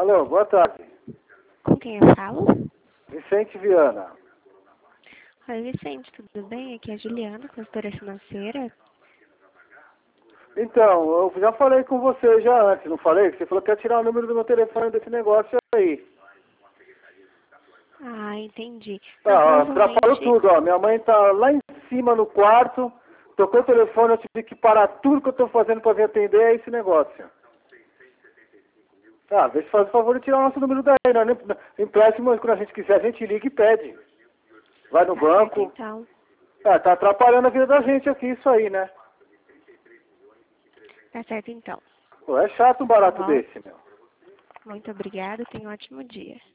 Alô, boa tarde. Com quem eu falo? Vicente Viana. Oi, Vicente, tudo bem? Aqui é a Juliana, consultora financeira. Então, eu já falei com você já antes, não falei? Você falou que ia tirar o número do meu telefone desse negócio aí. Ah, entendi. Não, Ó, atrapalhou provavelmente... tudo, ó. Minha mãe tá lá em cima no quarto, tocou o telefone, eu tive que parar tudo que eu tô fazendo pra vir atender, é esse negócio. Ah, vê se faz o favor de tirar o nosso número daí, né? Empréstimo, quando a gente quiser, a gente liga e pede. Vai no Tá certo, banco. então. Ah, tá atrapalhando a vida da gente aqui, isso aí, né? Tá certo, então. Pô, é chato um Tá barato bom? desse, meu. Muito obrigada, tenha um ótimo dia.